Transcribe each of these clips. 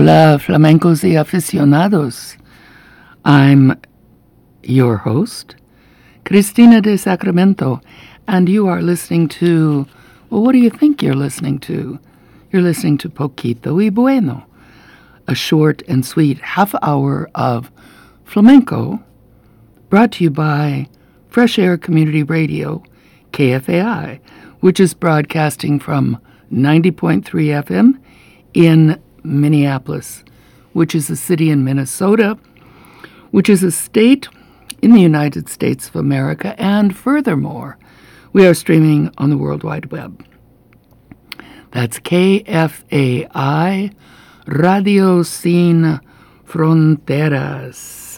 Hola, flamencos y aficionados. I'm your host, Cristina de Sacramento, and you are listening to, well, what do you think you're listening to? You're listening to Poquito y Bueno, a short and sweet half hour of flamenco brought to you by Fresh Air Community Radio, KFAI, which is broadcasting from 90.3 FM in Minneapolis, which is a city in Minnesota, which is a state in the United States of America, and furthermore, we are streaming on the World Wide Web. That's KFAI, Radio Sin Fronteras.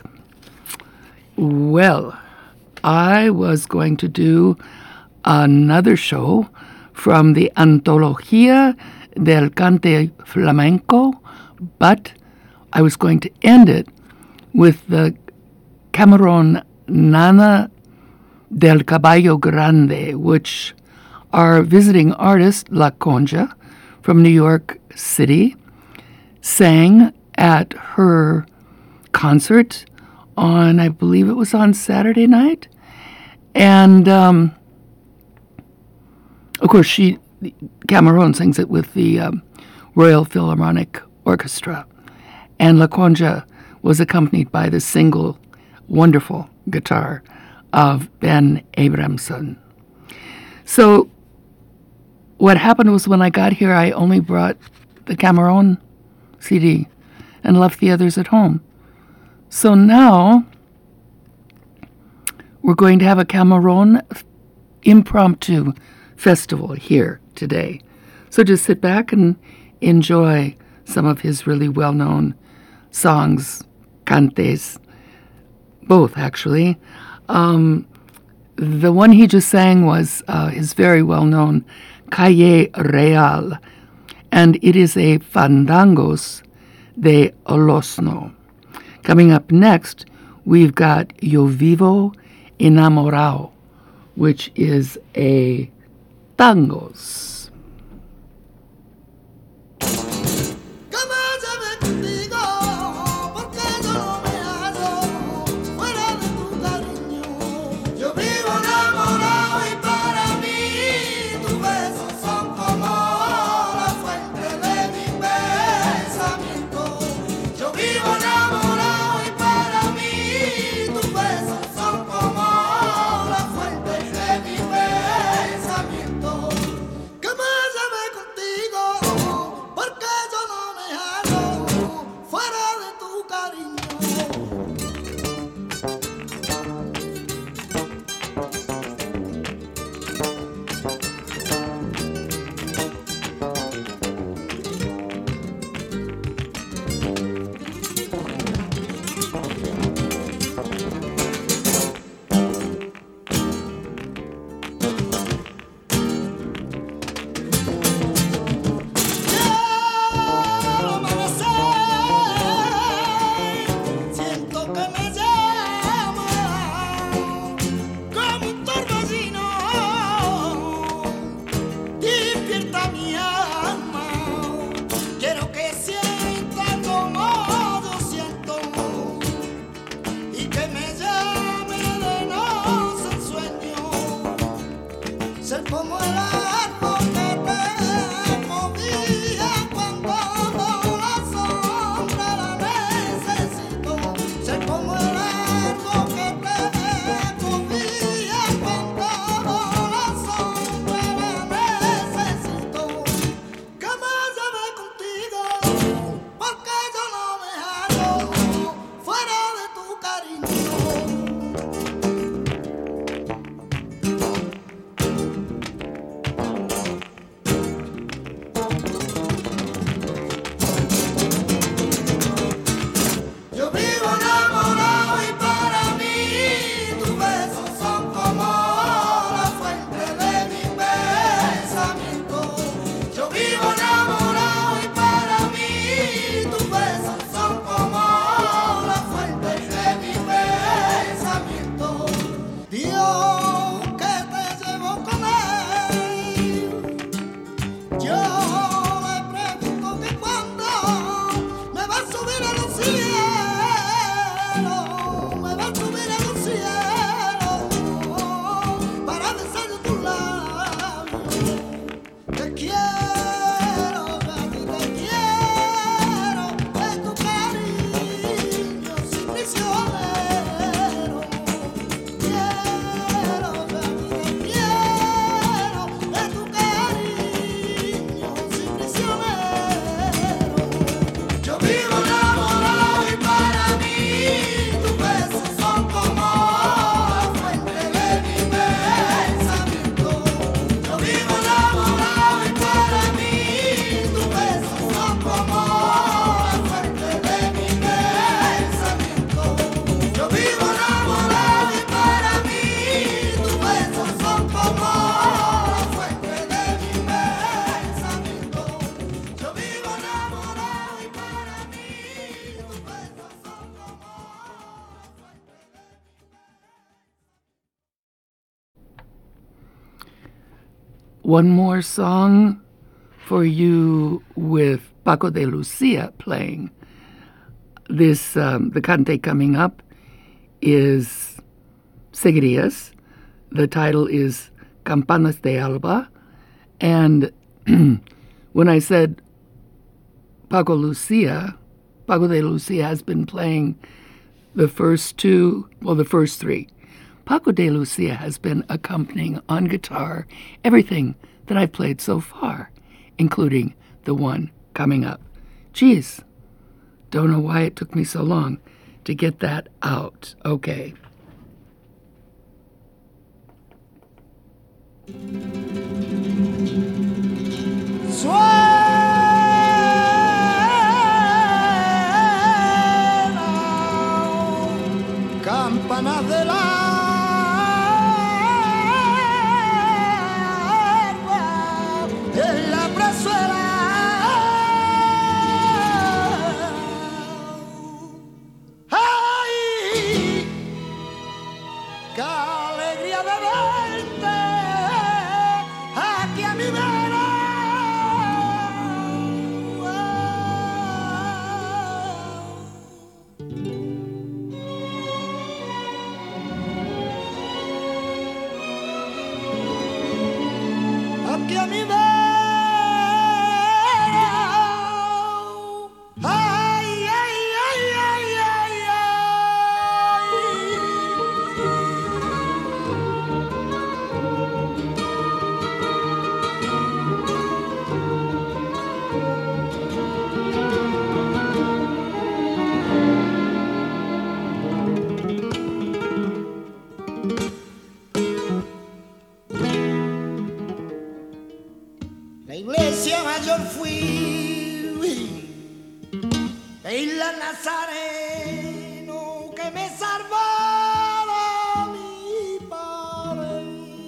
Well, I was going to do another show from the Antología del Cante Flamenco, but I was going to end it with the Camarón Nana del Caballo Grande, which our visiting artist, La Concha, from New York City, sang at her concert on, I believe it was on Saturday night. And, of course, Camarón sings it with the Royal Philharmonic Orchestra. And La Concha was accompanied by the single, wonderful guitar of Ben Abramson. So what happened was when I got here, I only brought the Camarón CD and left the others at home. So now we're going to have a Camarón impromptu festival here today. So just sit back and enjoy some of his really well-known songs, cantes, both actually. The one he just sang was his very well-known Calle Real, and it is a fandangos de Olosno. Coming up next, we've got Yo Vivo Enamorado, which is a tangos. One more song for you with Paco de Lucia playing. This, the cante coming up is Seguirías. The title is Campanas de Alba. And when I said Paco de Lucia has been playing the first three. Paco de Lucia has been accompanying on guitar everything that I've played so far, including the one coming up. Geez, don't know why it took me so long to get that out. Okay. Campanas de la en la plazuela, ay, qué alegría de verte aquí a mi vera. Aquí a mi vera. La iglesia mayor fui, en la Nazareno que me salvó de mi padre.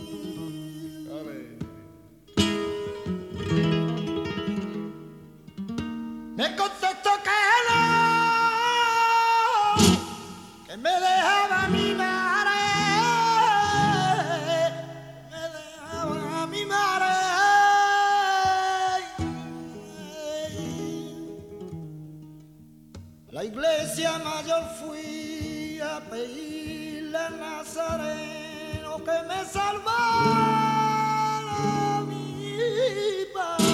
Me contestó que no, que me dejaba mi madre, me dejaba mi madre. La iglesia mayor fui a pedirle al Nazareno que me salvara mi padre.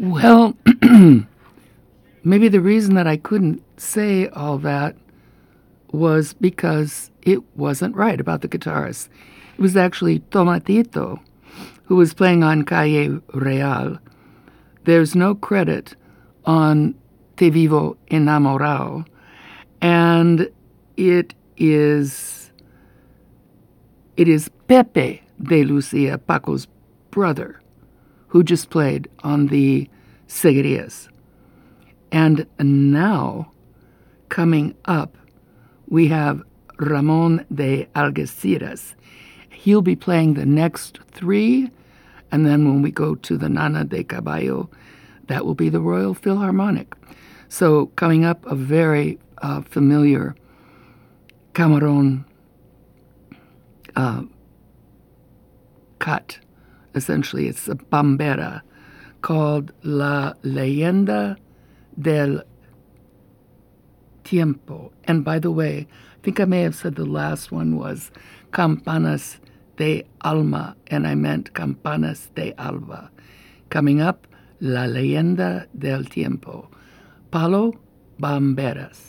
Well, maybe the reason that I couldn't say all that was because it wasn't right about the guitarist. It was actually Tomatito who was playing on Calle Real. There's no credit on Te Vivo Enamorado, and it is Pepe de Lucia, Paco's brother, who just played on the Seguirías. And now, coming up, we have Ramon de Algeciras. He'll be playing the next three, and then when we go to the Nana de Caballo, that will be the Royal Philharmonic. So coming up, a very familiar Camarón cut. Essentially, it's a bambera called La Leyenda del Tiempo. And by the way, I think I may have said the last one was Campanas de Alma, and I meant Campanas de Alba. Coming up, La Leyenda del Tiempo. Palo Bamberas.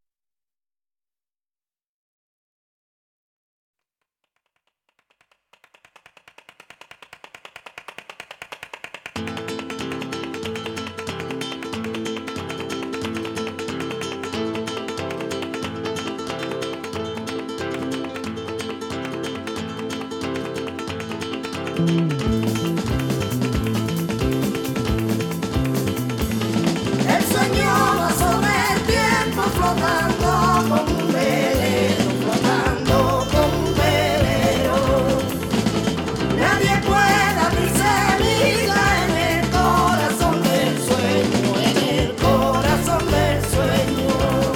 El sueño va sobre el tiempo flotando como un velero, flotando como un velero. Nadie puede abrirse vida en el corazón del sueño, en el corazón del sueño.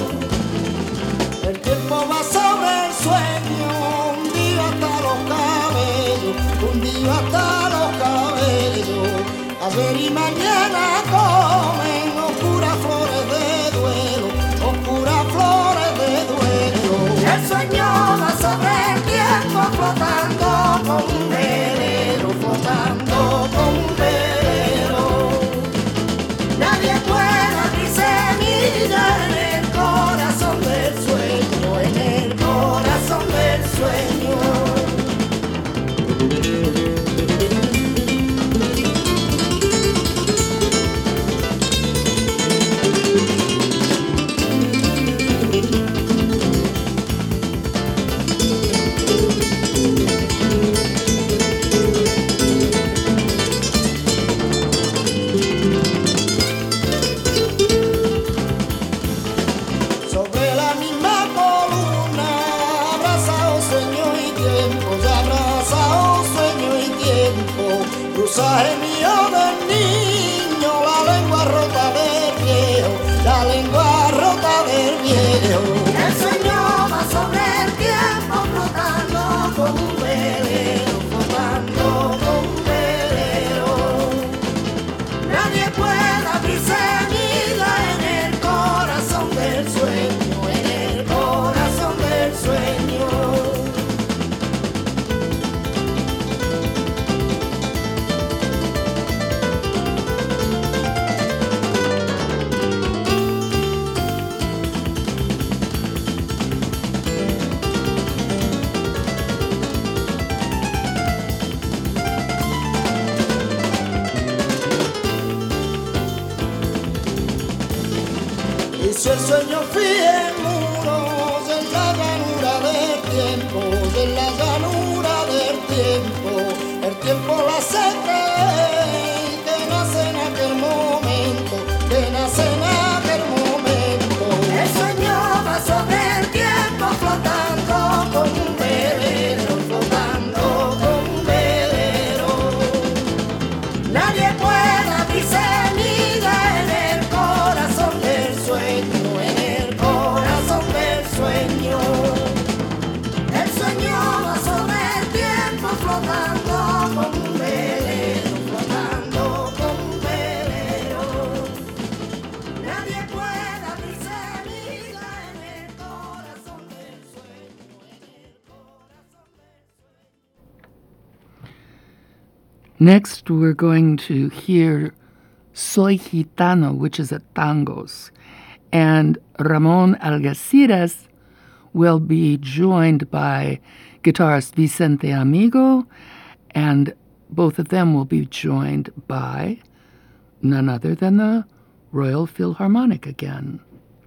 El tiempo va sobre el sueño, hundido hasta los cabellos, hundido hasta los cabellos. Ayer y mañana comen oscuras flores de duelo, oscuras flores de duelo. El sueño va sobre el tiempo flotando como un velero, flotando como un velero. Nadie puede abrirse semilla en el corazón del sueño, en el corazón del sueño. Sobre la misma columna, abrazado sueño y tiempo, ya abrazado sueño y tiempo. Cruzaje mío del niño, la lengua rota del viejo, la lengua rota del viejo. El sueño va sobre el tiempo flotando como un velero, flotando como un velero. Nadie puede abrirse vida en el corazón del sueño, en el corazón del sueño. Y si el sueño fije muros en la llanura del tiempo, en la llanura del tiempo, el tiempo la hace creer que nace en aquel momento, que nace en aquel momento. El sueño va sobre el tiempo flotando como un velero, flotando como un velero. Nadie puede abrirse vida en el corazón del sueño, en el corazón del sueño. El sueño va sobre el tiempo flotando como un velero, flotando como un velero. Nadie puede abrirse vida en el corazón del sueño, en el corazón del sueño. Next, we're going to hear Soy Gitano, which is at tangos. And Ramon Algeciras will be joined by guitarist Vicente Amigo, and both of them will be joined by none other than the Royal Philharmonic again.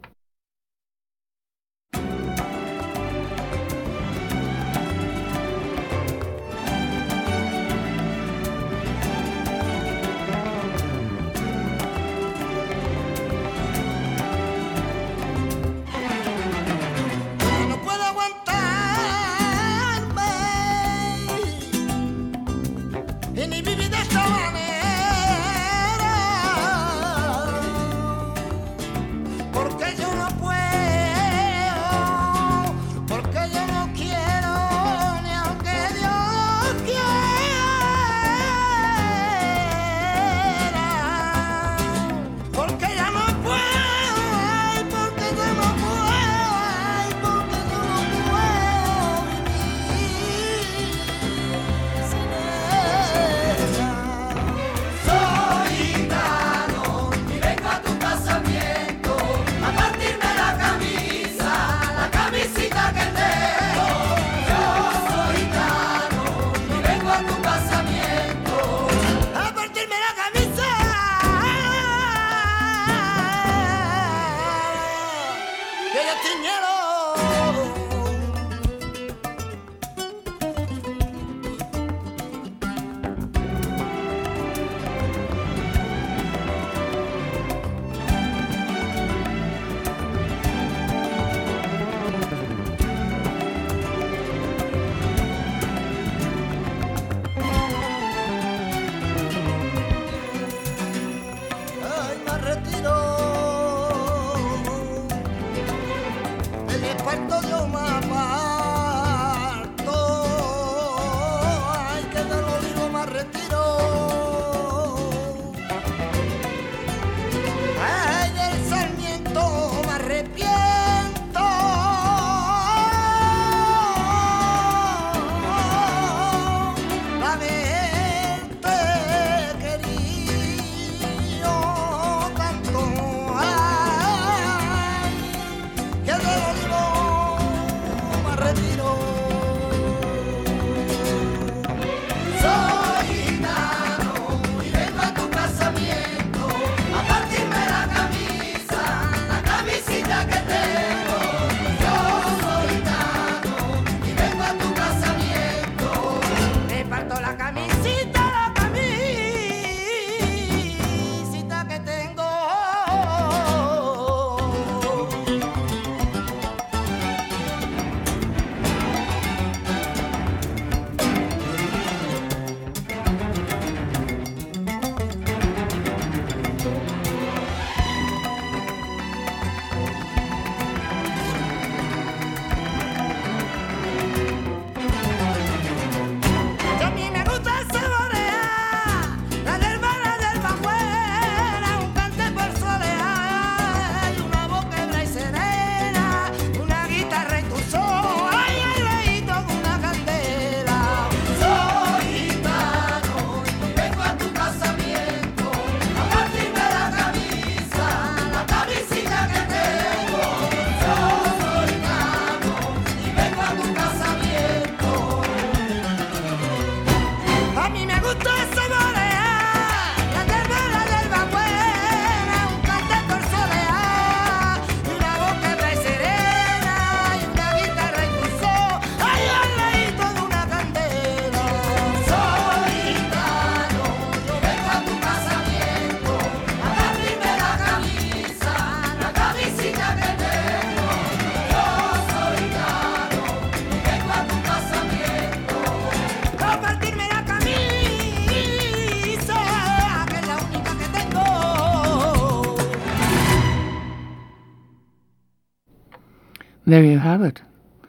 There you have it.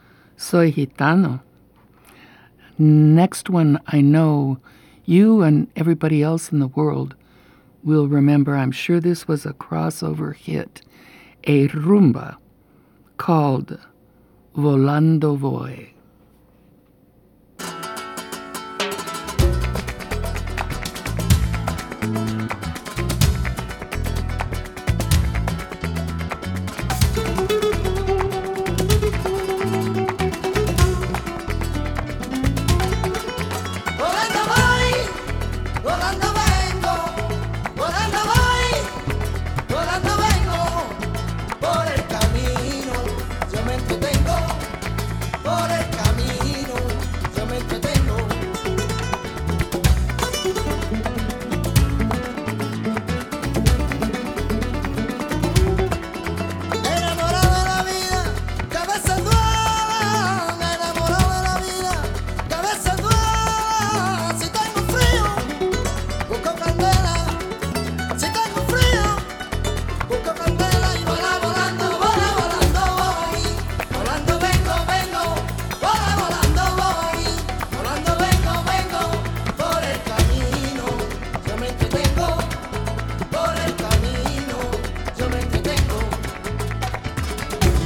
Soy Gitano. Next one, I know you and everybody else in the world will remember. I'm sure this was a crossover hit, a rumba called Volando Voy.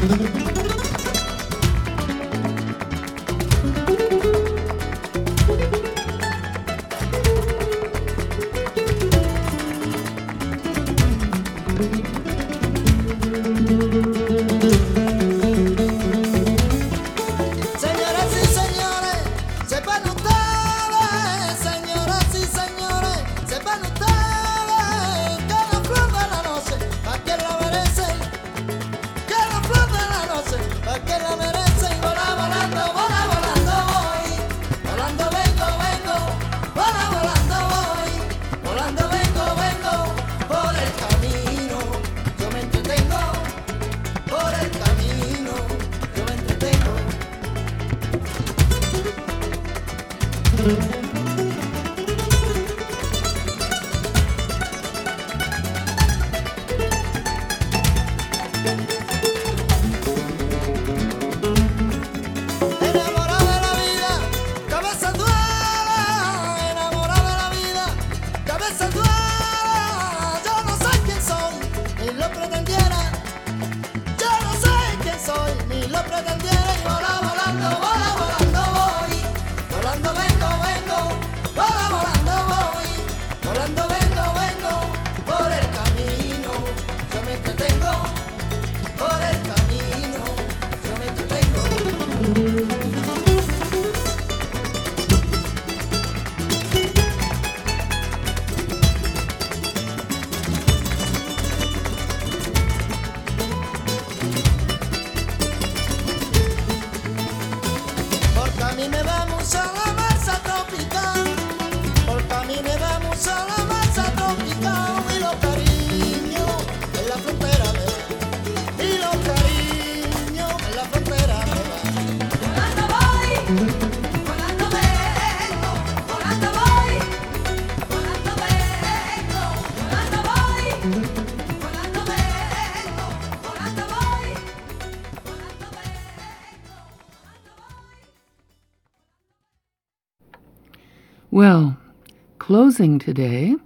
Well, closing today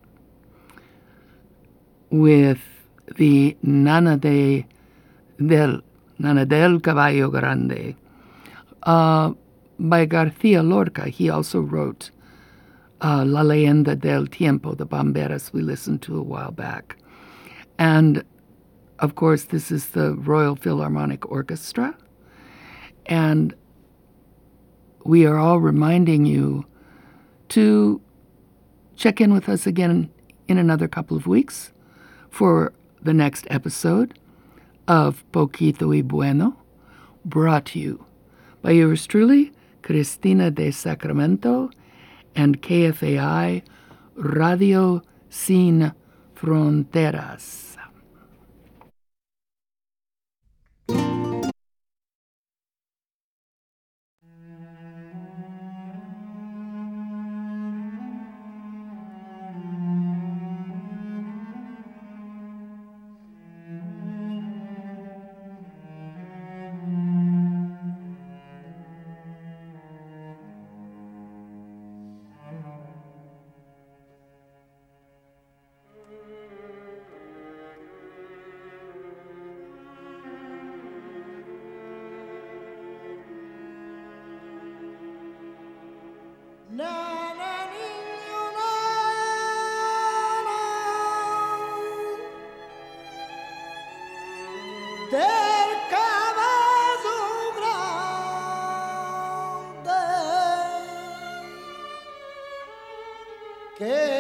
with the Nana del Caballo Grande by García Lorca. He also wrote La Leyenda del Tiempo, the Bamberas we listened to a while back. And, of course, this is the Royal Philharmonic Orchestra. And we are all reminding you to check in with us again in another couple of weeks for the next episode of Poquito y Bueno, brought to you by yours truly, Cristina de Sacramento, and KFAI Radio Sin Fronteras. Del caballo grande que